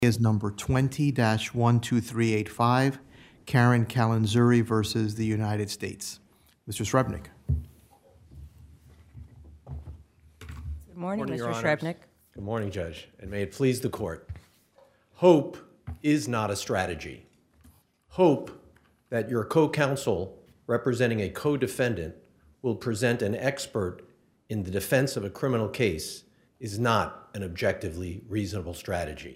Is number 20-12385, Karen Calanzuri versus the United States. Mr. Srebnick. Good morning, Your Mr. Honors. Srebnick. Good morning, Judge, and may it please the Court. Hope is not a strategy. Hope that your co-counsel representing a co-defendant will present an expert in the defense of a criminal case is not an objectively reasonable strategy.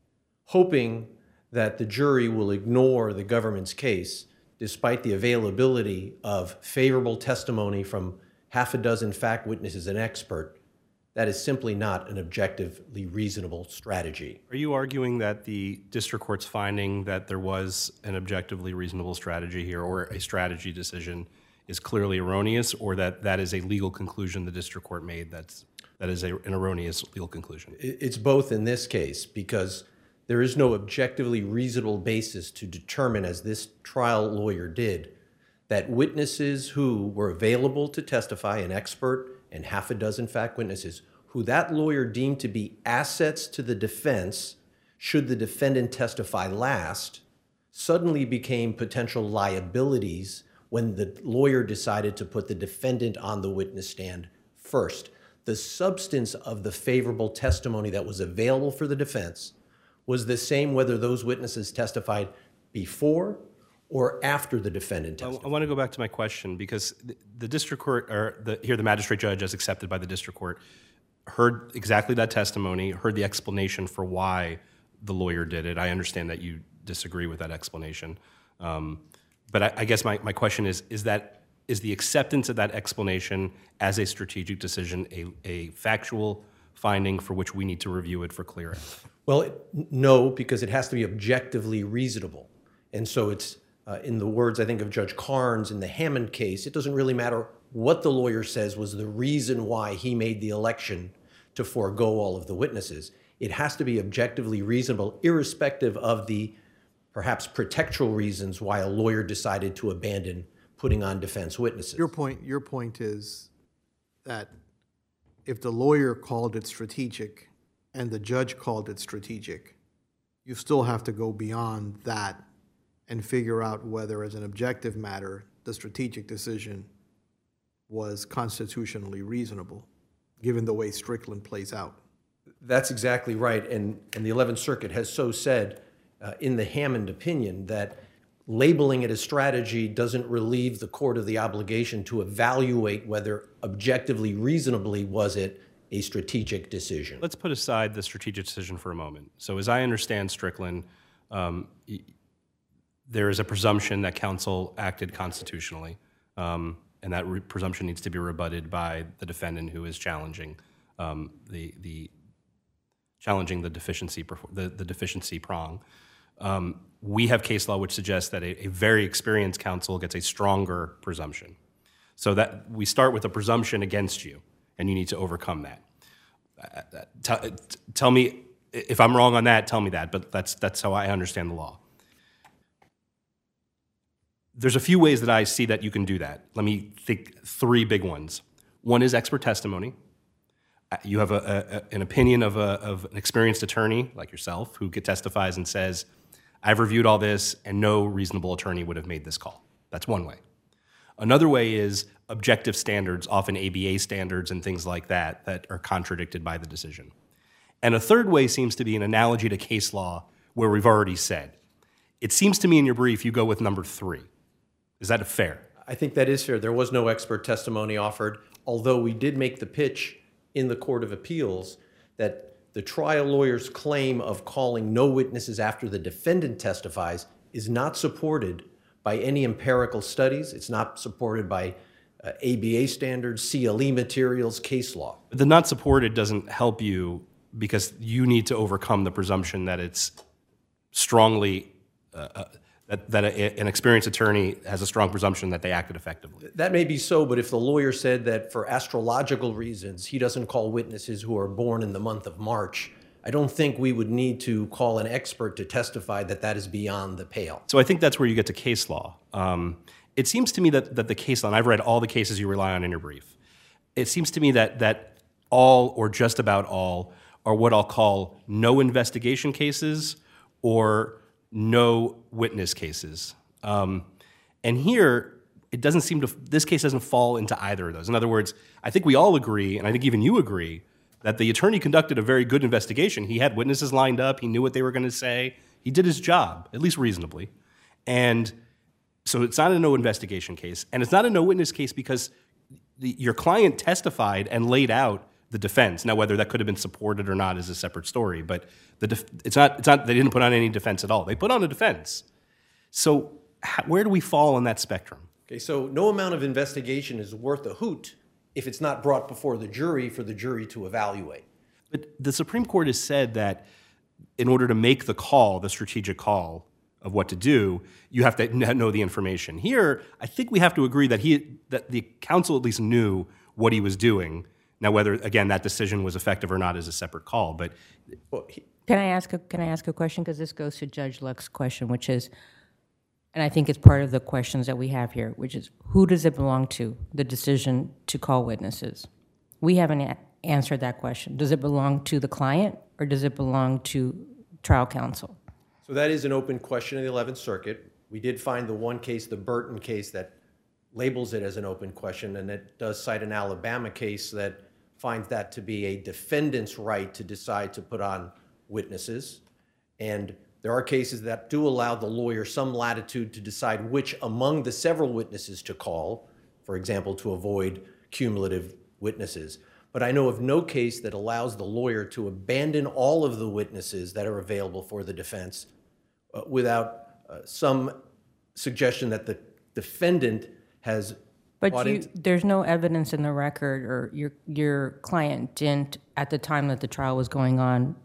Hoping that the jury will ignore the government's case despite the availability of favorable testimony from half a dozen fact witnesses and expert, that is simply not an objectively reasonable strategy. Are you arguing that the district court's finding that there was an objectively reasonable strategy here or a strategy decision is clearly erroneous, or that that is a legal conclusion the district court made that is an erroneous legal conclusion? It's both in this case, because there is no objectively reasonable basis to determine, as this trial lawyer did, that witnesses who were available to testify, an expert and half a dozen fact witnesses, who that lawyer deemed to be assets to the defense should the defendant testify last, suddenly became potential liabilities when the lawyer decided to put the defendant on the witness stand first. The substance of the favorable testimony that was available for the defense was the same whether those witnesses testified before or after the defendant testified. I want to go back to my question, because the district court, or the magistrate judge, as accepted by the district court, heard exactly that testimony, heard the explanation for why the lawyer did it. I understand that you disagree with that explanation. But I guess my question is the acceptance of that explanation as a strategic decision a factual finding for which we need to review it for clear? Well, no, because it has to be objectively reasonable. And so it's, in the words, I think, of Judge Carnes in the Hammond case, it doesn't really matter what the lawyer says was the reason why he made the election to forego all of the witnesses. It has to be objectively reasonable, irrespective of the perhaps pretextual reasons why a lawyer decided to abandon putting on defense witnesses. Your point is that if the lawyer called it strategic and the judge called it strategic, you still have to go beyond that and figure out whether, as an objective matter, the strategic decision was constitutionally reasonable, given the way Strickland plays out. That's exactly right, and the 11th Circuit has so said in the Hammond opinion that labeling it as strategy doesn't relieve the court of the obligation to evaluate whether objectively reasonably was it a strategic decision. Let's put aside the strategic decision for a moment. So as I understand Strickland, there is a presumption that counsel acted constitutionally, and that presumption needs to be rebutted by the defendant who is challenging the deficiency prong. We have case law which suggests that a very experienced counsel gets a stronger presumption. So that we start with a presumption against you, and you need to overcome that. Tell me if I'm wrong on that. Tell me that, but that's how I understand the law. There's a few ways that I see that you can do that. Let me think three big ones. One is expert testimony. You have an opinion of an experienced attorney like yourself who testifies and says, I've reviewed all this and no reasonable attorney would have made this call. That's one way. Another way is objective standards, often ABA standards and things like that, that are contradicted by the decision. And a third way seems to be an analogy to case law where we've already said. It seems to me in your brief you go with number 3. Is that fair? I think that is fair. There was no expert testimony offered, although we did make the pitch in the Court of Appeals that the trial lawyer's claim of calling no witnesses after the defendant testifies is not supported by any empirical studies. It's not supported by ABA standards, CLE materials, case law. The not supported doesn't help you because you need to overcome the presumption that it's strongly, that an experienced attorney has a strong presumption that they acted effectively. That may be so, but if the lawyer said that for astrological reasons he doesn't call witnesses who are born in the month of March, I don't think we would need to call an expert to testify that that is beyond the pale. So I think that's where you get to case law. It seems to me that the case law, and I've read all the cases you rely on in your brief, it seems to me that all or just about all are what I'll call no investigation cases or no witness cases. And here, it doesn't seem to, this case doesn't fall into either of those. In other words, I think we all agree, and I think even you agree, that the attorney conducted a very good investigation. He had witnesses lined up. He knew what they were going to say. He did his job, at least reasonably. And so it's not a no investigation case. And it's not a no witness case because your client testified and laid out the defense. Now, whether that could have been supported or not is a separate story. But it's not. They didn't put on any defense at all. They put on a defense. So where do we fall on that spectrum? Okay, so no amount of investigation is worth a hoot if it's not brought before the jury for the jury to evaluate. But the Supreme Court has said that in order to make the call, the strategic call of what to do, you have to know the information. Here, I think we have to agree that the counsel at least knew what he was doing. Now, whether, again, that decision was effective or not is a separate call. But Can I ask a question? Because this goes to Judge Luck's question, which is, and I think it's part of the questions that we have here, which is, who does it belong to, the decision to call witnesses? We haven't answered that question. Does it belong to the client or does it belong to trial counsel? So that is an open question in the 11th Circuit. We did find the one case, the Burton case, that labels it as an open question, and it does cite an Alabama case that finds that to be a defendant's right to decide to put on witnesses. And there are cases that do allow the lawyer some latitude to decide which among the several witnesses to call, for example, to avoid cumulative witnesses. But I know of no case that allows the lawyer to abandon all of the witnesses that are available for the defense without some suggestion that the defendant has bought into. But there's no evidence in the record, or your client didn't, at the time that the trial was going on,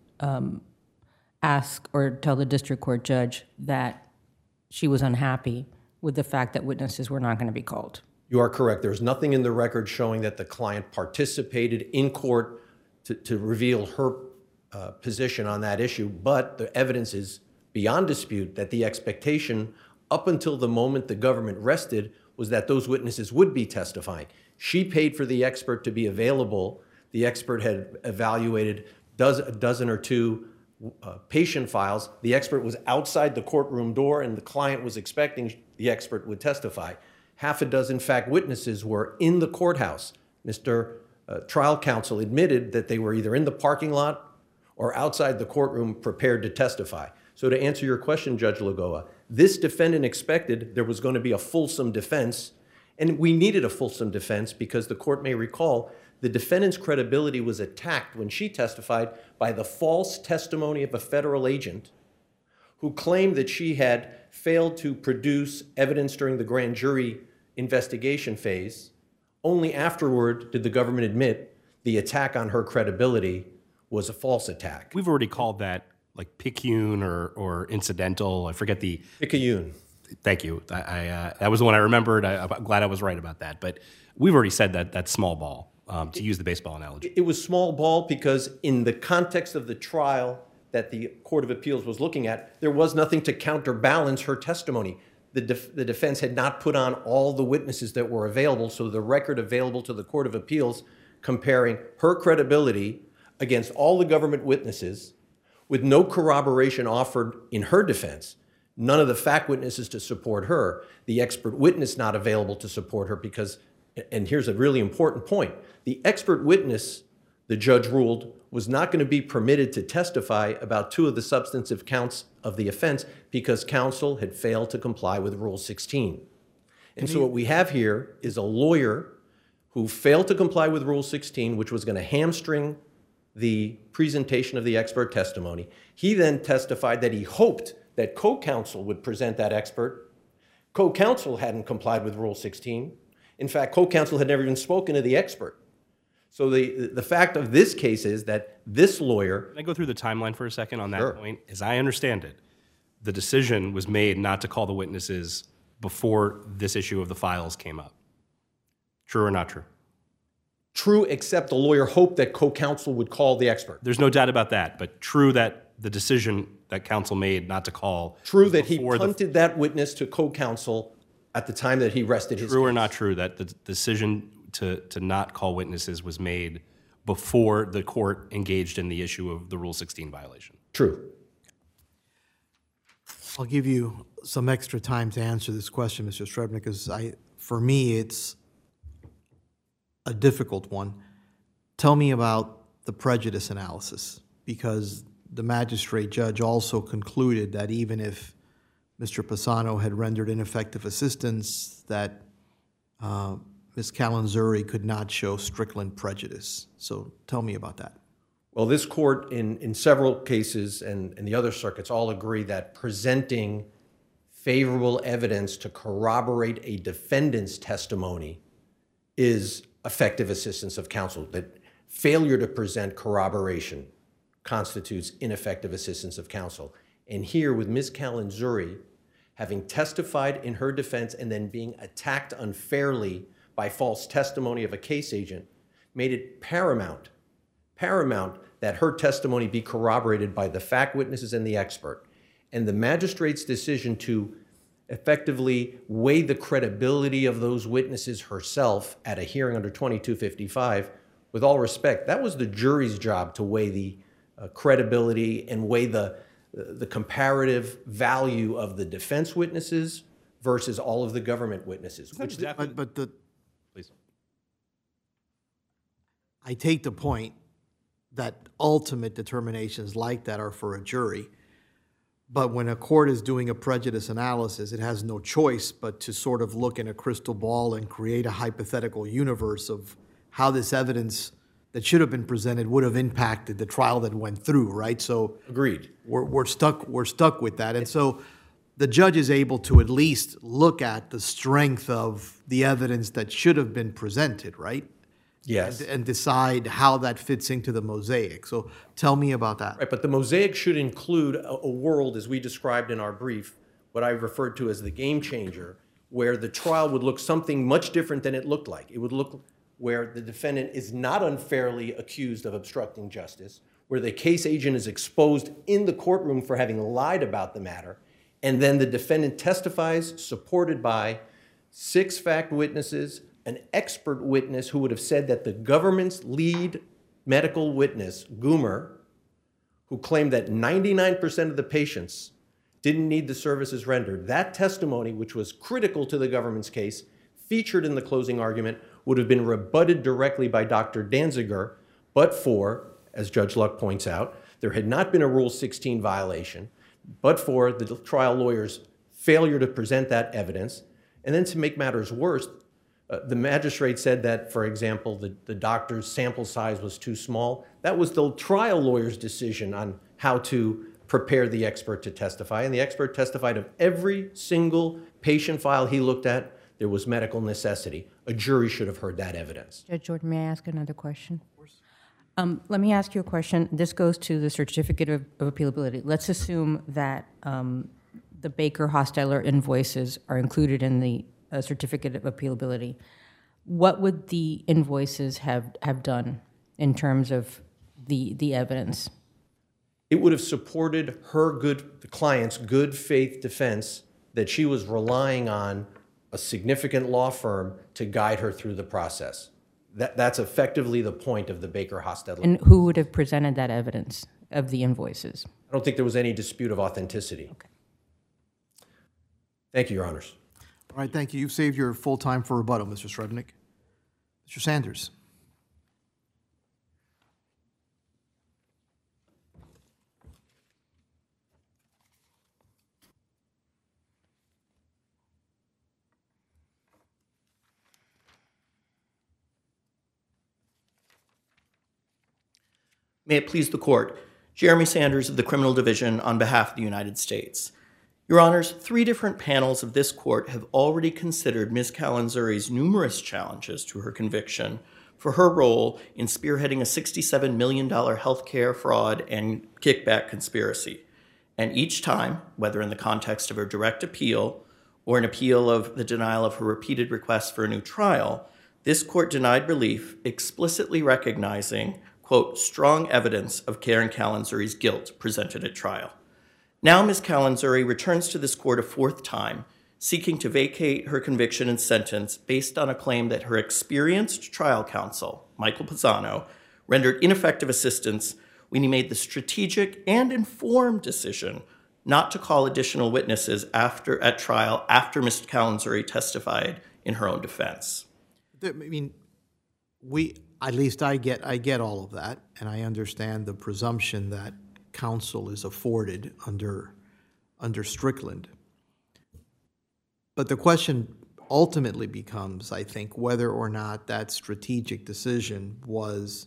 ask or tell the district court judge that she was unhappy with the fact that witnesses were not going to be called. You are correct. There's nothing in the record showing that the client participated in court to reveal her position on that issue, but the evidence is beyond dispute that the expectation up until the moment the government rested was that those witnesses would be testifying. She paid for the expert to be available. The expert had evaluated a dozen or two patient files. The expert was outside the courtroom door, and the client was expecting the expert would testify. Half a dozen fact witnesses were in the courthouse. Mr. Trial counsel admitted that they were either in the parking lot or outside the courtroom prepared to testify. So to answer your question, Judge Lagoa, this defendant expected there was going to be a fulsome defense, and we needed a fulsome defense because the court may recall the defendant's credibility was attacked when she testified by the false testimony of a federal agent who claimed that she had failed to produce evidence during the grand jury investigation phase. Only afterward did the government admit the attack on her credibility was a false attack. We've already called that like picayune or incidental. I forget the... Picayune. Thank you. That was the one I remembered. I'm glad I was right about that. But we've already said that that's small ball, to use the baseball analogy. It was small ball because in the context of the trial that the Court of Appeals was looking at, there was nothing to counterbalance her testimony. The defense had not put on all the witnesses that were available, so the record available to the Court of Appeals comparing her credibility against all the government witnesses with no corroboration offered in her defense, none of the fact witnesses to support her, the expert witness not available to support her because, and here's a really important point, the expert witness, the judge ruled, was not going to be permitted to testify about two of the substantive counts of the offense because counsel had failed to comply with Rule 16. And so what we have here is a lawyer who failed to comply with Rule 16, which was going to hamstring the presentation of the expert testimony. He then testified that he hoped that co-counsel would present that expert. Co-counsel hadn't complied with Rule 16. In fact, co-counsel had never even spoken to the expert. So the fact of this case is that this lawyer... Can I go through the timeline for a second on that Sure. point? As I understand it, the decision was made not to call the witnesses before this issue of the files came up. True or not true? True, except the lawyer hoped that co-counsel would call the expert. There's no doubt about that, but true that the decision that counsel made not to call... True that he before punted that witness to co-counsel at the time that he rested his True or case. not true that the decision to not call witnesses was made before the court engaged in the issue of the Rule 16 violation. True. I'll give you some extra time to answer this question, Mr. Strebnick, because for me, it's a difficult one. Tell me about the prejudice analysis, because the magistrate judge also concluded that even if Mr. Pisano had rendered ineffective assistance, that Ms. Calanzuri could not show Strickland prejudice. So tell me about that. Well, this court in several cases and the other circuits all agree that presenting favorable evidence to corroborate a defendant's testimony is effective assistance of counsel, that failure to present corroboration constitutes ineffective assistance of counsel. And here with Ms. Calanzuri, having testified in her defense and then being attacked unfairly by false testimony of a case agent, made it paramount that her testimony be corroborated by the fact witnesses and the expert. And the magistrate's decision to effectively weigh the credibility of those witnesses herself at a hearing under 2255, with all respect, that was the jury's job to weigh the credibility and weigh the comparative value of the defense witnesses versus all of the government witnesses. Please. I take the point that ultimate determinations like that are for a jury. But when a court is doing a prejudice analysis, it has no choice but to sort of look in a crystal ball and create a hypothetical universe of how this evidence that should have been presented would have impacted the trial that went through, right? So Agreed. We're stuck with that. And so the judge is able to at least look at the strength of the evidence that should have been presented, right? Yes. And decide how that fits into the mosaic. So tell me about that. Right, but the mosaic should include a world, as we described in our brief, what I referred to as the game changer, where the trial would look something much different than it looked like. It would look where the defendant is not unfairly accused of obstructing justice, where the case agent is exposed in the courtroom for having lied about the matter, and then the defendant testifies supported by 6 fact witnesses, an expert witness who would have said that the government's lead medical witness, Goomer, who claimed that 99% of the patients didn't need the services rendered, that testimony, which was critical to the government's case, featured in the closing argument, would have been rebutted directly by Dr. Danziger, but for, as Judge Luck points out, there had not been a Rule 16 violation, but for the trial lawyer's failure to present that evidence. And then to make matters worse, the magistrate said that, for example, the doctor's sample size was too small. That was the trial lawyer's decision on how to prepare the expert to testify. And the expert testified of every single patient file he looked at, there was medical necessity. A jury should have heard that evidence. Judge Jordan, may I ask another question? Of course. Let me ask you a question. This goes to the certificate of appealability. Let's assume that the Baker-Hostetler invoices are included in the certificate of appealability. What would the invoices have done in terms of the evidence? It would have supported the client's good faith defense that she was relying on a significant law firm to guide her through the process. That's effectively the point of the Baker-Hostetler. And who would have presented that evidence of the invoices? I don't think there was any dispute of authenticity. Okay. Thank you, Your Honors. All right, thank you. You've saved your full time for rebuttal, Mr. Strebnick. Mr. Sanders. May it please the Court. Jeremy Sanders of the Criminal Division on behalf of the United States. Your Honors, 3 different panels of this Court have already considered Ms. Calanzuri's numerous challenges to her conviction for her role in spearheading a $67 million healthcare fraud and kickback conspiracy. And each time, whether in the context of her direct appeal or an appeal of the denial of her repeated requests for a new trial, this Court denied relief, explicitly recognizing, quote, strong evidence of Karen Calanzuri's guilt presented at trial. Now Ms. Calanzuri returns to this Court a 4th time, seeking to vacate her conviction and sentence based on a claim that her experienced trial counsel, Michael Pisano, rendered ineffective assistance when he made the strategic and informed decision not to call additional witnesses at trial after Ms. Kalenzuri testified in her own defense. I mean, at least I get all of that, and I understand the presumption that counsel is afforded under Strickland. But the question ultimately becomes, I think, whether or not that strategic decision was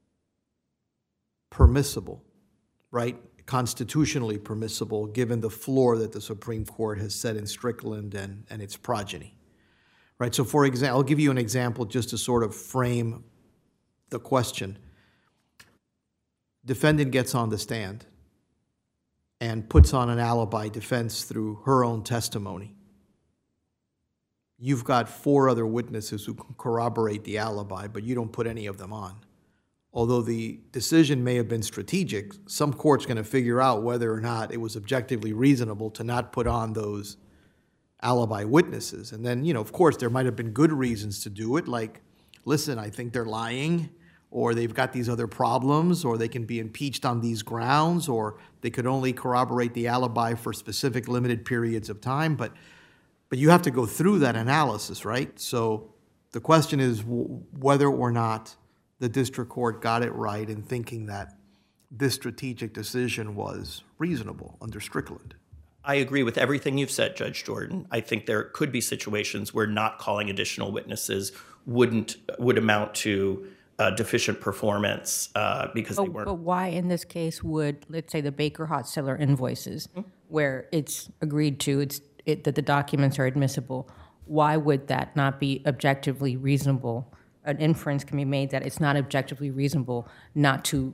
permissible, right? Constitutionally permissible, given the floor that the Supreme Court has set in Strickland and its progeny, right? So, for example, I'll give you an example just to sort of frame the question. Defendant gets on the stand and puts on an alibi defense through her own testimony. You've got 4 other witnesses who can corroborate the alibi, but you don't put any of them on. Although the decision may have been strategic, some court's going to figure out whether or not it was objectively reasonable to not put on those alibi witnesses. And then, of course, there might have been good reasons to do it, like, listen, I think they're lying, or they've got these other problems, or they can be impeached on these grounds, or they could only corroborate the alibi for specific limited periods of time. But you have to go through that analysis, right? So the question is whether or not the district court got it right in thinking that this strategic decision was reasonable under Strickland. I agree with everything you've said, Judge Jordan. I think there could be situations where not calling additional witnesses would amount to deficient performance because they weren't. But why in this case would, let's say, the Baker Hot Cellar invoices, where it's agreed to that the documents are admissible, why would that not be objectively reasonable? An inference can be made that it's not objectively reasonable not to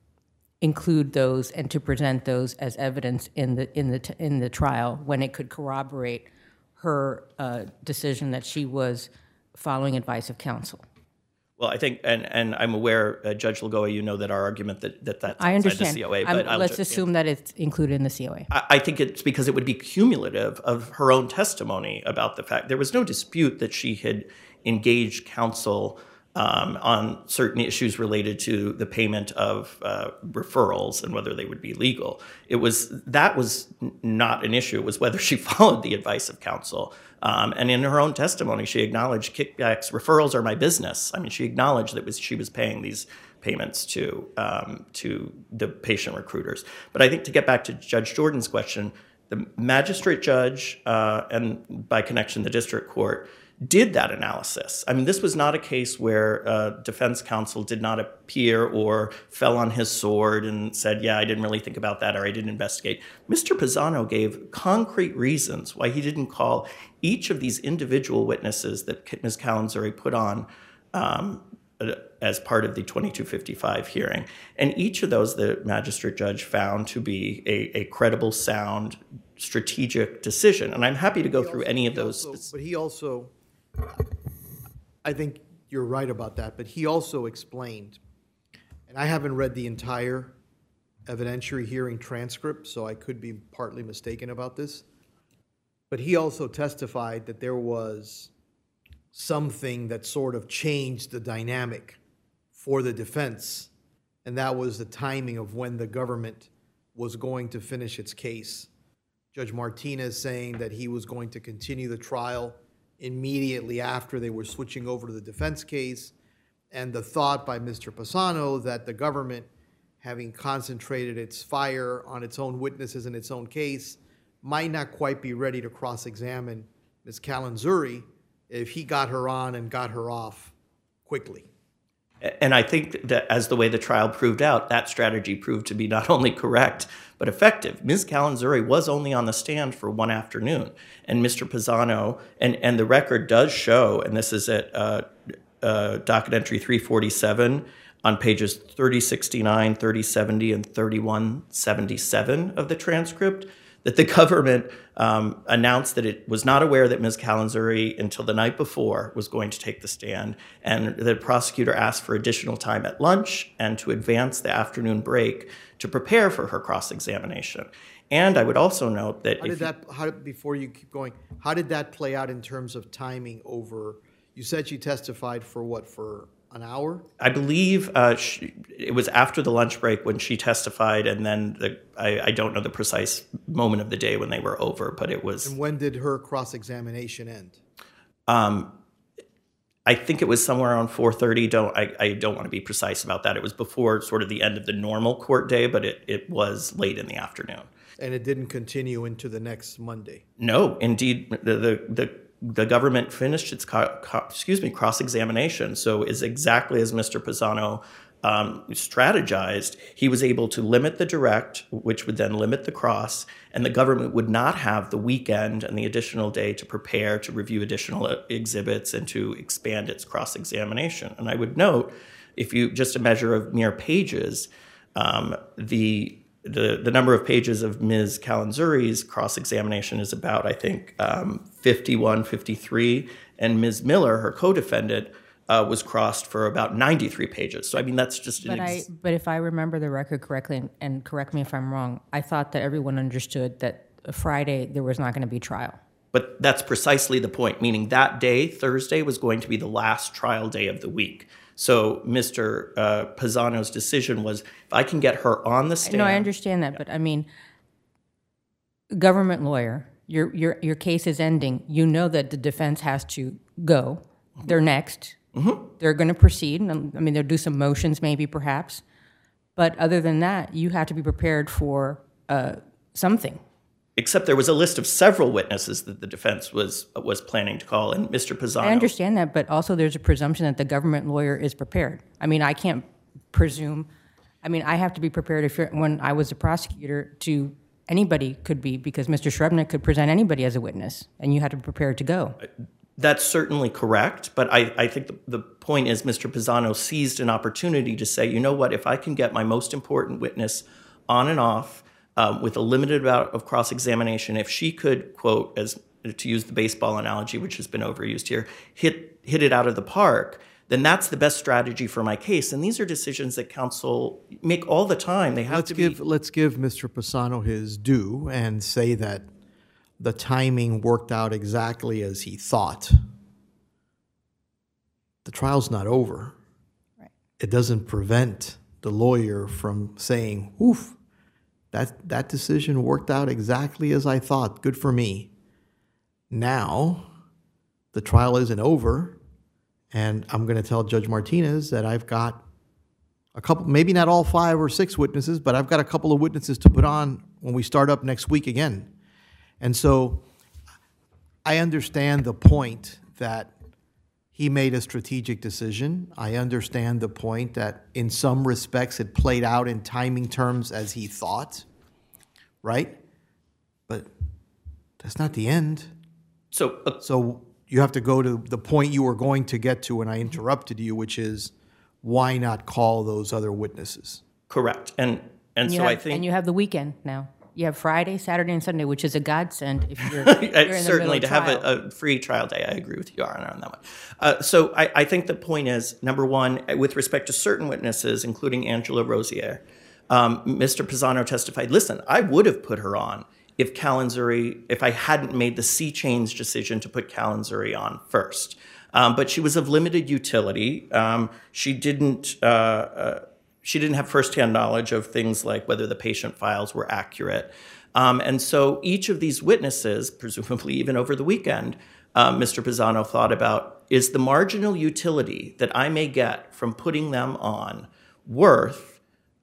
include those and to present those as evidence in the trial when it could corroborate her decision that she was following advice of counsel. Well, I think, and I'm aware, Judge Lagoa, you know that our argument that's I understand. outside the COA. But let's assume that it's included in the COA. I think it's because it would be cumulative of her own testimony about the fact there was no dispute that she had engaged counsel on certain issues related to the payment of referrals and whether they would be legal. That was not an issue. It was whether she followed the advice of counsel. And in her own testimony, she acknowledged kickbacks, referrals are my business. I mean, she acknowledged that she was paying these payments to the patient recruiters. But I think to get back to Judge Jordan's question, the magistrate judge and by connection the district court did that analysis. I mean, this was not a case where defense counsel did not appear or fell on his sword and said, yeah, I didn't really think about that or I didn't investigate. Mr. Pisano gave concrete reasons why he didn't call each of these individual witnesses that Ms. Kalenzuri put on as part of the 2255 hearing. And each of those the magistrate judge found to be a credible, sound, strategic decision. And I'm happy to go through any of those. But he also, I think you're right about that, but he also explained, and I haven't read the entire evidentiary hearing transcript, so I could be partly mistaken about this, but he also testified that there was something that sort of changed the dynamic for the defense, and that was the timing of when the government was going to finish its case. Judge Martinez saying that he was going to continue the trial immediately after they were switching over to the defense case, and the thought by Mr. Pisano that the government, having concentrated its fire on its own witnesses in its own case, might not quite be ready to cross-examine Ms. Kalenzuri if he got her on and got her off quickly. And I think that as the way the trial proved out, that strategy proved to be not only correct, but effective. Ms. Kalenzuri was only on the stand for one afternoon. And Mr. Pisano, and the record does show, and this is at docket entry 347 on pages 3069, 3070, and 3177 of the transcript, that the government announced that it was not aware that Ms. Kalenzuri until the night before was going to take the stand, and the prosecutor asked for additional time at lunch and to advance the afternoon break to prepare for her cross-examination. And I would also note that before you keep going, how did that play out in terms of timing over, you said she testified for what, for an hour? I believe it was after the lunch break when she testified, and then I don't know the precise moment of the day when they were over, but it was. And when did her cross-examination end? I think it was somewhere around 4:30. I don't want to be precise about that. It was before sort of the end of the normal court day, but it was late in the afternoon. And it didn't continue into the next Monday? No, indeed, the government finished its cross-examination. So is exactly as Mr. Pisano strategized. He was able to limit the direct, which would then limit the cross, and the government would not have the weekend and the additional day to prepare, to review additional exhibits, and to expand its cross-examination. And I would note, if you just a measure of mere pages, the number of pages of Ms. Calanzuri's cross-examination is about, I think, 51, 53, and Ms. Miller, her co-defendant, was crossed for about 93 pages. So, I mean, that's just But if I remember the record correctly, and correct me if I'm wrong, I thought that everyone understood that Friday there was not going to be trial. But that's precisely the point, meaning that day, Thursday, was going to be the last trial day of the week. So Mr. Pisano's decision was, if I can get her on the stand. No, I understand that, but I mean, government lawyer, your case is ending. You know that the defense has to go. They're next. Mm-hmm. They're going to proceed. I mean, they'll do some motions, maybe, perhaps. But other than that, you have to be prepared for something. Except there was a list of several witnesses that the defense was planning to call, and Mr. Pisano. I understand that, but also there's a presumption that the government lawyer is prepared. I mean, I can't presume. I mean, I have to be prepared when I was a prosecutor to anybody could be, because Mr. Srebnick could present anybody as a witness, and you had to be prepared to go. That's certainly correct, but I think the point is Mr. Pisano seized an opportunity to say, you know what, if I can get my most important witness on and off, with a limited amount of cross-examination, if she could, quote, as to use the baseball analogy, which has been overused here, hit it out of the park, then that's the best strategy for my case. And these are decisions that counsel make all the time. They have Let's give Mr. Pisano his due and say that the timing worked out exactly as he thought. The trial's not over. Right. It doesn't prevent the lawyer from saying, oof, that decision worked out exactly as I thought. Good for me. Now, the trial isn't over, and I'm going to tell Judge Martinez that I've got a couple, maybe not all 5 or 6 witnesses, but I've got a couple of witnesses to put on when we start up next week again. And so I understand the point that he made a strategic decision. I understand the point that in some respects it played out in timing terms as he thought, right? But that's not the end. So you have to go to the point you were going to get to when I interrupted you, which is why not call those other witnesses? Correct. And so I think... And you have the weekend now. You have Friday, Saturday, and Sunday, which is a godsend if you're in certainly the to have a free trial day. I agree with you, Your Honor, on that one. So I think the point is, number one, with respect to certain witnesses, including Angela Rosier, Mr. Pisano testified, listen, I would have put her on if I hadn't made the sea change decision to put Calanzuri on first. But she was of limited utility. She didn't have firsthand knowledge of things like whether the patient files were accurate. And so each of these witnesses, presumably even over the weekend, Mr. Pisano thought about, is the marginal utility that I may get from putting them on worth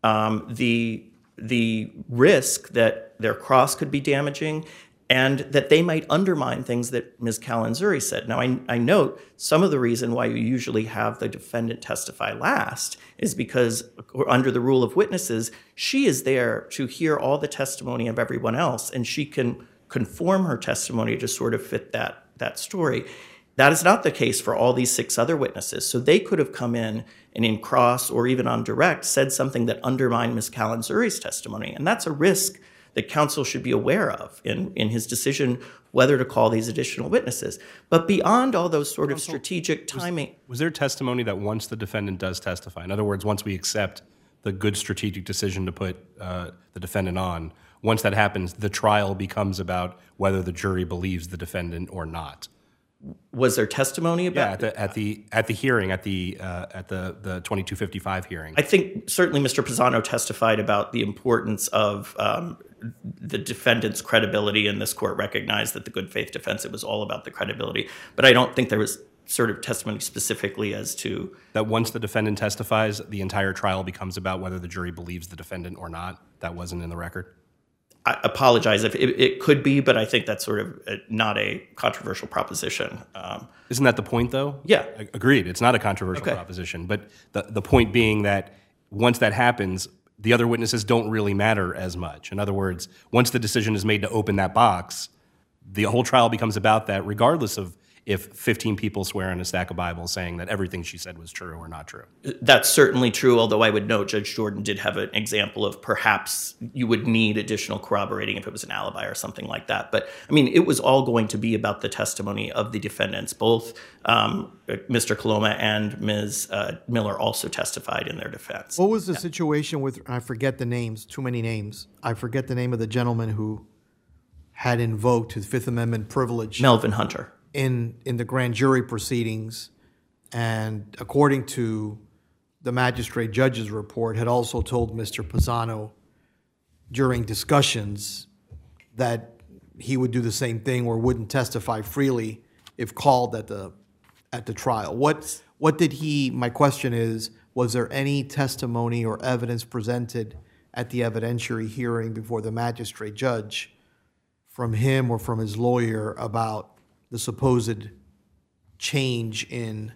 the risk that their cross could be damaging and that they might undermine things that Ms. Calanzuri said. Now, I note some of the reason why you usually have the defendant testify last is because under the rule of witnesses, she is there to hear all the testimony of everyone else, and she can conform her testimony to sort of fit that story. That is not the case for all these 6 other witnesses. So they could have come in and in cross or even on direct said something that undermined Ms. Calanzuri's testimony, and that's a risk that counsel should be aware of in his decision whether to call these additional witnesses. But beyond all those sort of strategic timing... Was there testimony that once the defendant does testify, in other words, once we accept the good strategic decision to put the defendant on, once that happens, the trial becomes about whether the jury believes the defendant or not? Was there testimony about? Yeah, at the hearing, at the 2255 hearing. I think certainly Mr. Pisano testified about the importance of the defendant's credibility, and this court recognized that the good faith defense, it was all about the credibility. But I don't think there was sort of testimony specifically as to... That once the defendant testifies, the entire trial becomes about whether the jury believes the defendant or not. That wasn't in the record. I apologize if it could be, but I think that's sort of not a controversial proposition. Isn't that the point, though? Yeah. Agreed. It's not a controversial proposition. But the point being that once that happens, the other witnesses don't really matter as much. In other words, once the decision is made to open that box, the whole trial becomes about that, regardless of if 15 people swear on a stack of Bibles saying that everything she said was true or not true. That's certainly true, although I would note Judge Jordan did have an example of perhaps you would need additional corroborating if it was an alibi or something like that. But, I mean, it was all going to be about the testimony of the defendants. Both Mr. Coloma and Ms. Miller also testified in their defense. What was the situation with, I forget the names, too many names. I forget the name of the gentleman who had invoked his Fifth Amendment privilege. Melvin Hunter. In the grand jury proceedings, and according to the magistrate judge's report, had also told Mr. Pisano during discussions that he would do the same thing or wouldn't testify freely if called at the trial. What did he? My question is: was there any testimony or evidence presented at the evidentiary hearing before the magistrate judge from him or from his lawyer about the supposed change in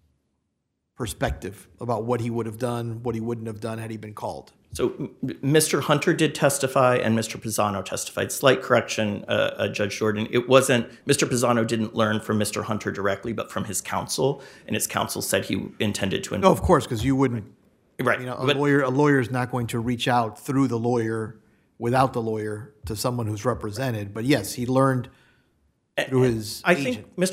perspective about what he would have done, what he wouldn't have done had he been called? So Mr. Hunter did testify and Mr. Pisano testified. Slight correction, Judge Jordan. It wasn't, Mr. Pisano didn't learn from Mr. Hunter directly, but from his counsel, and his counsel said he intended to... No, of course, because you wouldn't... Right. You know, a lawyer is not going to reach out through the lawyer, without the lawyer, to someone who's represented. But yes, he learned... through his I agent. think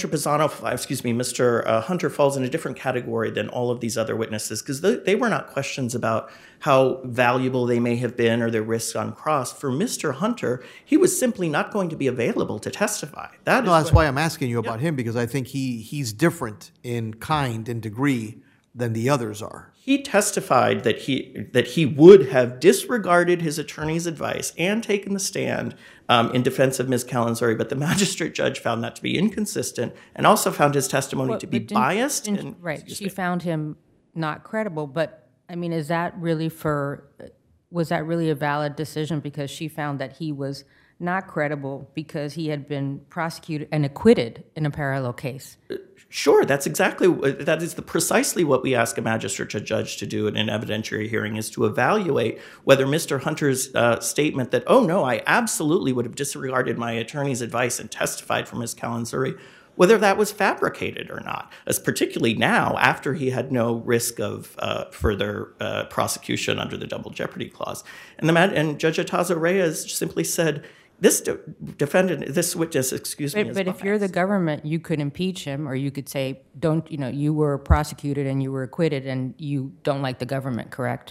Mr. Hunter falls in a different category than all of these other witnesses because they were not questions about how valuable they may have been or their risks on cross. For Mr. Hunter, he was simply not going to be available to testify. That's why I'm asking you about him, because I think he's different in kind and degree than the others are. He testified that he would have disregarded his attorney's advice and taken the stand in defense of Ms. Calanzari, but the magistrate judge found that to be inconsistent and also found his testimony to be biased. Right. She found him not credible, but I mean, was that really a valid decision because she found that he was not credible because he had been prosecuted and acquitted in a parallel case? Sure, that is precisely what we ask a magistrate judge to do in an evidentiary hearing, is to evaluate whether Mr. Hunter's statement that, oh no, I absolutely would have disregarded my attorney's advice and testified for Ms. Calanzari, whether that was fabricated or not, as particularly now after he had no risk of further prosecution under the Double Jeopardy Clause. And Judge Ataza-Reyes simply said, this witness, But if you're the government, you could impeach him, or you could say, you were prosecuted and you were acquitted and you don't like the government, correct?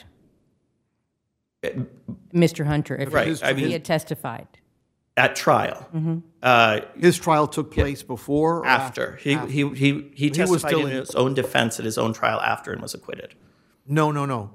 Mr. Hunter, if he had testified. At trial. Mm-hmm. His trial took place before or after? He testified in his own defense at his own trial after and was acquitted. No.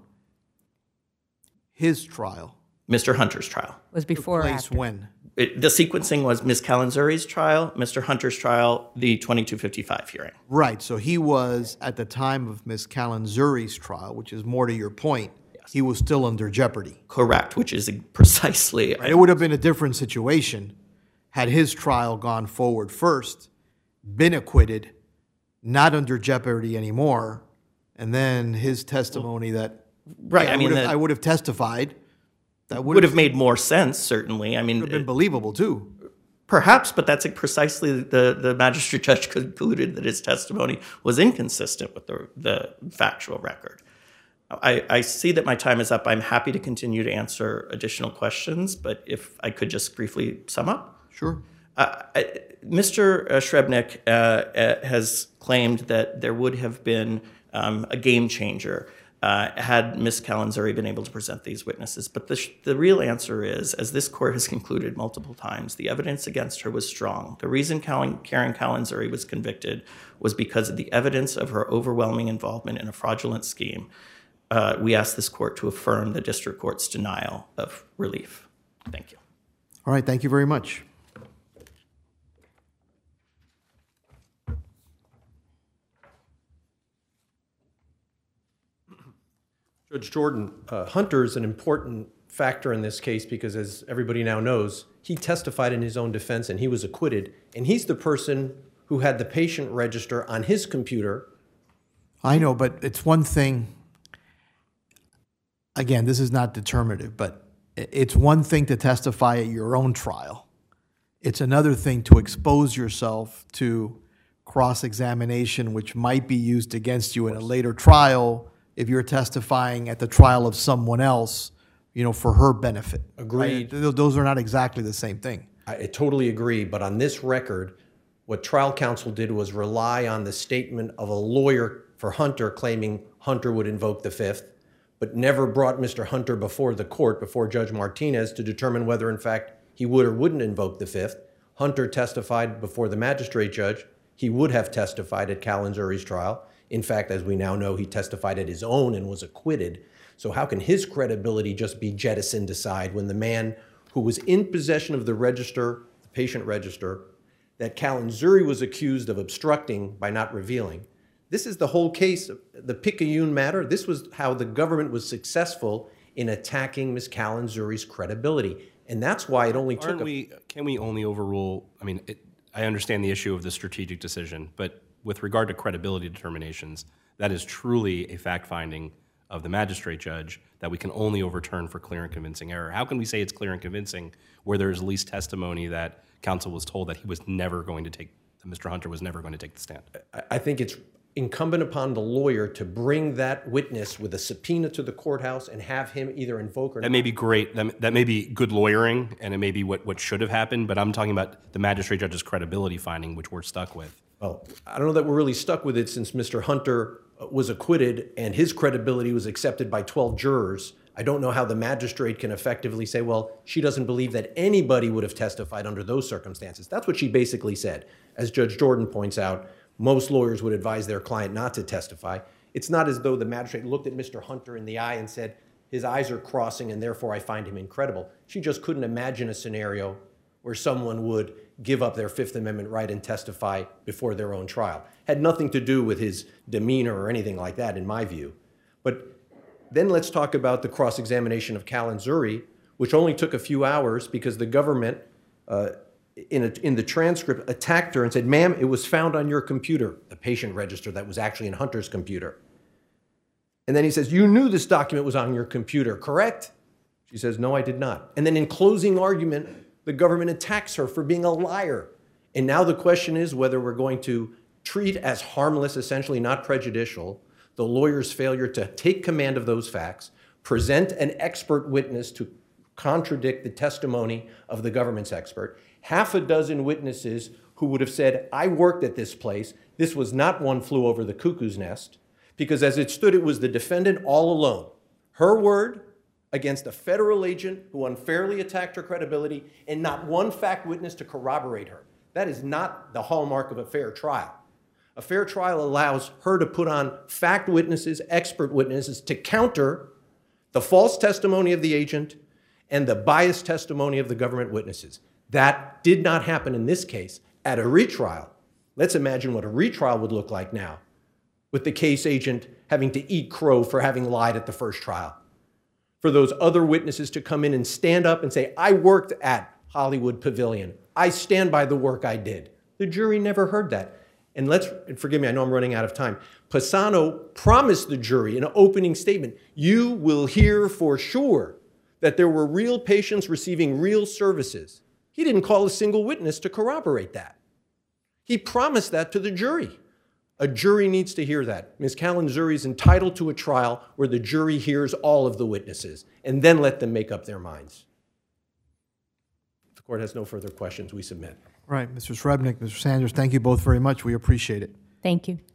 His trial. Mr. Hunter's trial. Was before or after? When? The sequencing was Ms. Calanzari's trial, Mr. Hunter's trial, the 2255 hearing. Right. So he was, at the time of Ms. Calanzari's trial, which is more to your point, he was still under jeopardy. Correct, which is precisely... Right. It would have been a different situation had his trial gone forward first, been acquitted, not under jeopardy anymore, and then his testimony that... Right, I would have testified... That would have made more sense, certainly. I mean, would have been believable, too. Perhaps, but that's precisely the magistrate judge concluded that his testimony was inconsistent with the factual record. I see that my time is up. I'm happy to continue to answer additional questions, but if I could just briefly sum up. Sure. Mr. Srebnick has claimed that there would have been a game changer had Ms. Calanzuri been able to present these witnesses. But the real answer is, as this court has concluded multiple times, the evidence against her was strong. The reason Karen Calanzuri was convicted was because of the evidence of her overwhelming involvement in a fraudulent scheme. We ask this court to affirm the district court's denial of relief. Thank you. All right, thank you very much. Judge Jordan, Hunter is an important factor in this case because, as everybody now knows, he testified in his own defense and he was acquitted. And he's the person who had the patient register on his computer. I know, but it's one thing. Again, this is not determinative, but it's one thing to testify at your own trial. It's another thing to expose yourself to cross-examination, which might be used against you in a later trial if you're testifying at the trial of someone else, you know, for her benefit. Agreed. Right? Those are not exactly the same thing. I totally agree. But on this record, what trial counsel did was rely on the statement of a lawyer for Hunter claiming Hunter would invoke the Fifth, but never brought Mr. Hunter before the court, before Judge Martinez, to determine whether, in fact, he would or wouldn't invoke the Fifth. Hunter testified before the magistrate judge. He would have testified at Calanzuri's trial. In fact, as we now know, he testified at his own and was acquitted. So how can his credibility just be jettisoned aside when the man who was in possession of the register, the patient register, that Calanzuri was accused of obstructing by not revealing? This is the whole case, the Picayune matter. This was how the government was successful in attacking Ms. Calanzuri's credibility. And that's why it only took Can we only overrule, I mean, I understand the issue of the strategic decision, but with regard to credibility determinations, that is truly a fact-finding of the magistrate judge that we can only overturn for clear and convincing error. How can we say it's clear and convincing where there is at least testimony that counsel was told that he was never going to take, that Mr. Hunter was never going to take the stand? I think it's incumbent upon the lawyer to bring that witness with a subpoena to the courthouse and have him either invoke or not. That may be great. That may be good lawyering, and it may be what should have happened, but I'm talking about the magistrate judge's credibility finding, which we're stuck with. Well, I don't know that we're really stuck with it since Mr. Hunter was acquitted and his credibility was accepted by 12 jurors. I don't know how the magistrate can effectively say, well, she doesn't believe that anybody would have testified under those circumstances. That's what she basically said. As Judge Jordan points out, most lawyers would advise their client not to testify. It's not as though the magistrate looked at Mr. Hunter in the eye and said, his eyes are crossing and therefore I find him incredible. She just couldn't imagine a scenario where someone would give up their Fifth Amendment right and testify before their own trial. Had nothing to do with his demeanor or anything like that, in my view. But then let's talk about the cross-examination of Calanzuri, which only took a few hours because the government, in the transcript, attacked her and said, ma'am, it was found on your computer, the patient register that was actually in Hunter's computer. And then he says, you knew this document was on your computer, correct? She says, no, I did not. And then in closing argument, the government attacks her for being a liar. And now the question is whether we're going to treat as harmless, essentially not prejudicial, the lawyer's failure to take command of those facts, present an expert witness to contradict the testimony of the government's expert, half a dozen witnesses who would have said, I worked at this place. This was not One Flew Over the Cuckoo's Nest, because as it stood, it was the defendant all alone. Her word against a federal agent who unfairly attacked her credibility and not one fact witness to corroborate her. That is not the hallmark of a fair trial. A fair trial allows her to put on fact witnesses, expert witnesses, to counter the false testimony of the agent and the biased testimony of the government witnesses. That did not happen in this case at a retrial. Let's imagine what a retrial would look like now, with the case agent having to eat crow for having lied at the first trial. For those other witnesses to come in and stand up and say, I worked at Hollywood Pavilion. I stand by the work I did. The jury never heard that. And forgive me, I know I'm running out of time. Pisano promised the jury in an opening statement, you will hear for sure that there were real patients receiving real services. He didn't call a single witness to corroborate that. He promised that to the jury. A jury needs to hear that. Ms. Calanzuri is entitled to a trial where the jury hears all of the witnesses and then let them make up their minds. If the court has no further questions, we submit. Right, Mr. Srebnick, Mr. Sanders, thank you both very much. We appreciate it. Thank you.